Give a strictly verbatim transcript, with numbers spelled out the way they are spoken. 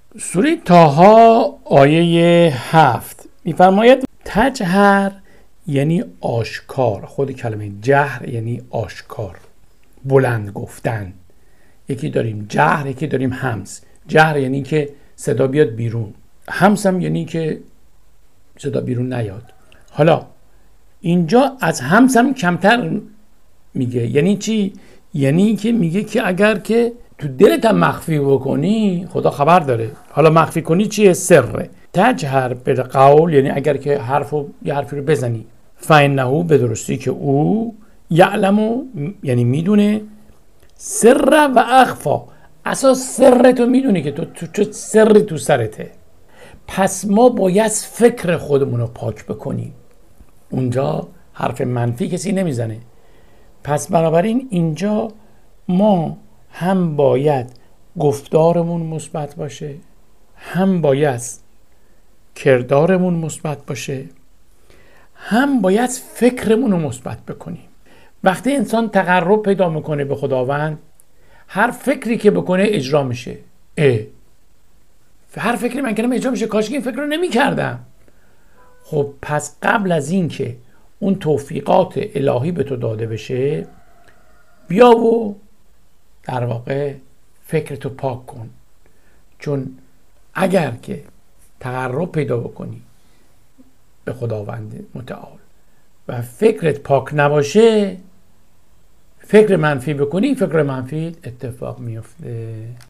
سوره طه آیه هفت میفرماید تجهر یعنی آشکار. خود کلمه جهر یعنی آشکار، بلند گفتن. یکی داریم جهر، یکی داریم همس. جهر یعنی که صدا بیاد بیرون، همس هم یعنی که صدا بیرون نیاد. حالا اینجا از همس هم کمتر میگه. یعنی چی؟ یعنی که میگه که اگر که تو دلت هم مخفی بکنی خدا خبر داره. حالا مخفی کنی چیه؟ سره. تجهر بالقول یعنی اگر که حرفو یه حرفی رو بزنی، فانه به درستی که او یعلمو یعنی میدونه، سر و اخفا اساس سر تو میدونی که تو تو سری تو سرته. پس ما باید فکر خودمون رو پاک بکنیم. اونجا حرف منفی کسی نمیزنه. پس بنابراین اینجا ما هم باید گفتارمون مثبت باشه، هم باید کردارمون مثبت باشه، هم باید فکرمون رو مثبت بکنیم. وقتی انسان تقرب پیدا میکنه به خداوند، هر فکری که بکنه اجرا میشه. اه هر فکری من کردم اجرا میشه، کاش که این فکر رو نمی کردم. خب پس قبل از این که اون توفیقات الهی به تو داده بشه، بیا و در واقع فکرتو پاک کن. چون اگر که تقرب پیدا بکنی به خداوند متعال و فکرت پاک نباشه، فکر منفی بکنی، فکر منفی اتفاق میفته.